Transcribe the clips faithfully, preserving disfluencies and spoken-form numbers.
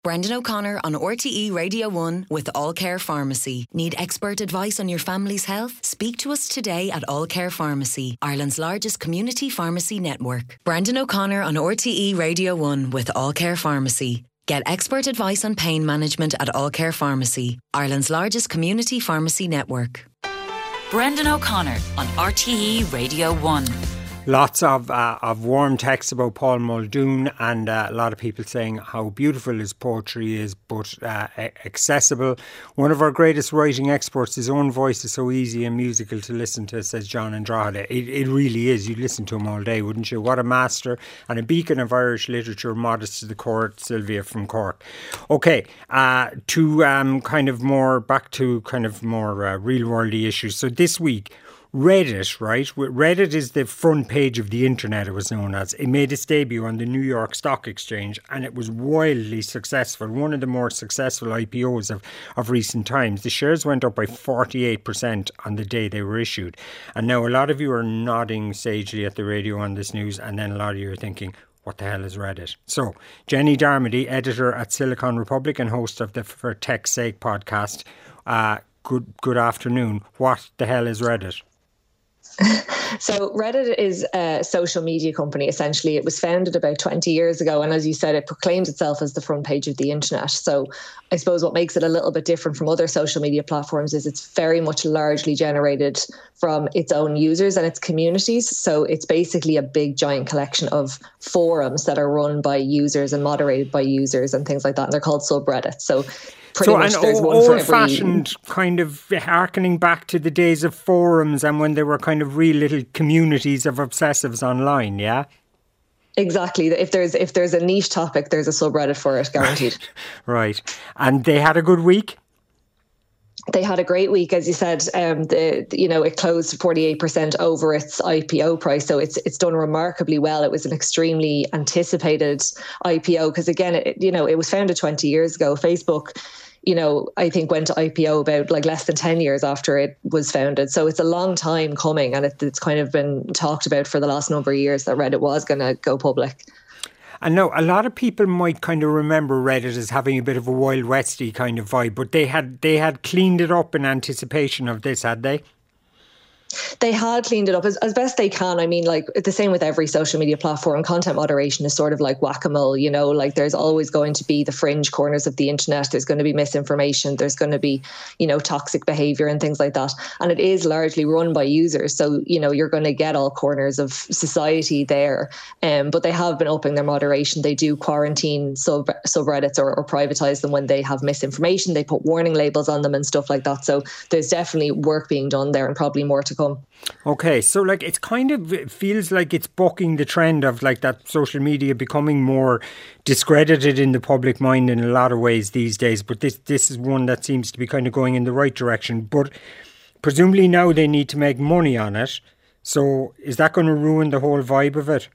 Brendan O'Connor on R T E Radio one with All Care Pharmacy. Need expert advice on your family's health? Speak to us today at All Care Pharmacy, Ireland's largest community pharmacy network. Brendan O'Connor on R T E Radio one with All Care Pharmacy. Get expert advice on pain management at All Care Pharmacy, Ireland's largest community pharmacy network. Brendan O'Connor on R T E Radio one. Lots of uh, of warm texts about Paul Muldoon, and uh, a lot of people saying how beautiful his poetry is, but uh, accessible. One of our greatest writing experts, his own voice is so easy and musical to listen to, says John Andrade. It, it really is. You'd listen to him all day, wouldn't you? What a master and a beacon of Irish literature, modest to the core, Sylvia from Cork. Okay, uh, to um, kind of more, back to kind of more uh, real-worldy issues. So this week, Reddit, right? Reddit is the front page of the internet, it was known as. It made its debut on the New York Stock Exchange and it was wildly successful. One of the more successful I P Os of, of recent times. The shares went up by forty-eight percent on the day they were issued. And now a lot of you are nodding sagely at the radio on this news, and then a lot of you are thinking, what the hell is Reddit? So, Jenny Darmody, editor at Silicon Republic and host of the For Tech's Sake podcast. Uh, good, good afternoon. What the hell is Reddit? So Reddit is a social media company, essentially. It was founded about twenty years ago. And as you said, it proclaims itself as the front page of the internet. So I suppose what makes it a little bit different from other social media platforms is it's very much largely generated from its own users and its communities. So it's basically a big giant collection of forums that are run by users and moderated by users and things like that. And they're called subreddits. So Pretty so much an there's old, one for old-fashioned every... kind of harkening back to the days of forums and when there were kind of real little communities of obsessives online, yeah? Exactly. If there's if there's a niche topic, there's a subreddit for it, guaranteed. Right. And they had a good week? They had a great week, as you said. Um, the you know it closed forty-eight percent over its I P O price, so it's it's done remarkably well. It was an extremely anticipated I P O because again, it, you know, it was founded twenty years ago. Facebook, you know, I think went to I P O about like less than ten years after it was founded. So it's a long time coming, and it, it's kind of been talked about for the last number of years that Reddit was going to go public. And now a lot of people might kind of remember Reddit as having a bit of a Wild Westy kind of vibe, but they had they had cleaned it up in anticipation of this, had they? They had cleaned it up as, as best they can. I mean, like the same with every social media platform. Content moderation is sort of like whack-a-mole, you know, like there's always going to be the fringe corners of the internet. There's going to be misinformation. There's going to be, you know, toxic behavior and things like that. And it is largely run by users. So, you know, you're going to get all corners of society there. Um, but they have been upping their moderation. They do quarantine sub subreddits or, or privatize them when they have misinformation. They put warning labels on them and stuff like that. So there's definitely work being done there and probably more to come. Okay, so like it's kind of, it feels like it's bucking the trend of like that social media becoming more discredited in the public mind in a lot of ways these days. But this this is one that seems to be kind of going in the right direction. But presumably now they need to make money on it. So is that going to ruin the whole vibe of it?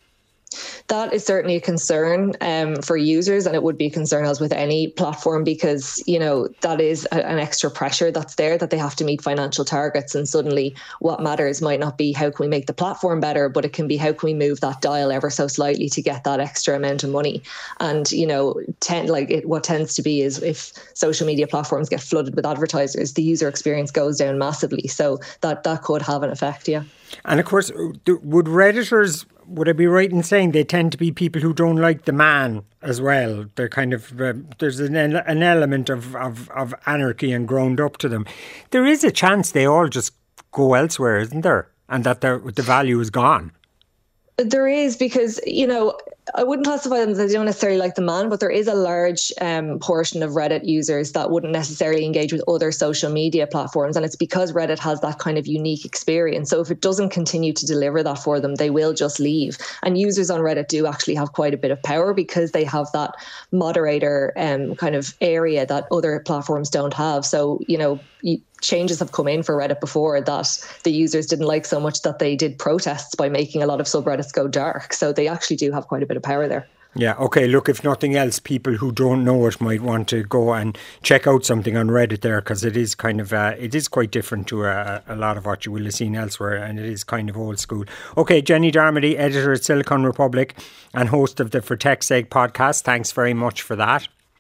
That is certainly a concern um, for users, and it would be a concern as with any platform because, you know, that is a, an extra pressure that's there that they have to meet financial targets. And suddenly what matters might not be how can we make the platform better, but it can be how can we move that dial ever so slightly to get that extra amount of money. And, you know, ten, like it, what tends to be is if social media platforms get flooded with advertisers, the user experience goes down massively. So that, that could have an effect, yeah. And of course, would Redditors, would I be right in saying they tend to be people who don't like the man as well? They're kind of, uh, there's an, an element of, of, of anarchy and ground up to them. There is a chance they all just go elsewhere, isn't there? And that the value is gone. There is, because, you know, I wouldn't classify them as they don't necessarily like the man, but there is a large um, portion of Reddit users that wouldn't necessarily engage with other social media platforms. And it's because Reddit has that kind of unique experience. So if it doesn't continue to deliver that for them, they will just leave. And users on Reddit do actually have quite a bit of power because they have that moderator um, kind of area that other platforms don't have. So, you know, changes have come in for Reddit before that the users didn't like so much that they did protests by making a lot of subreddits go dark. So they actually do have quite a bit of power there. Yeah, okay, look, if nothing else, people who don't know it might want to go and check out something on Reddit there, because it is kind of, uh, it is quite different to a, a lot of what you will have seen elsewhere, and it is kind of old school. Okay, Jenny Darmody, editor at Silicon Republic and host of the For Tech's Sake podcast, thanks very much for that.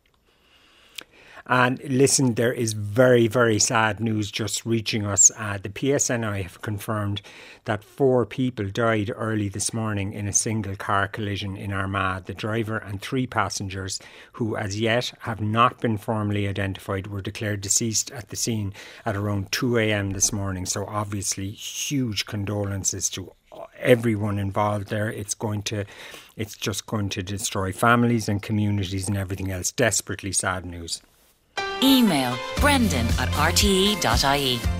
And listen, there is very, very sad news just reaching us. Uh, the P S N I have confirmed that four people died early this morning in a single car collision in Armagh. The driver and three passengers, who as yet have not been formally identified, were declared deceased at the scene at around two a.m. this morning. So obviously huge condolences to everyone involved there. It's going to, it's just going to destroy families and communities and everything else. Desperately sad news. Email brendan at r t e dot i e.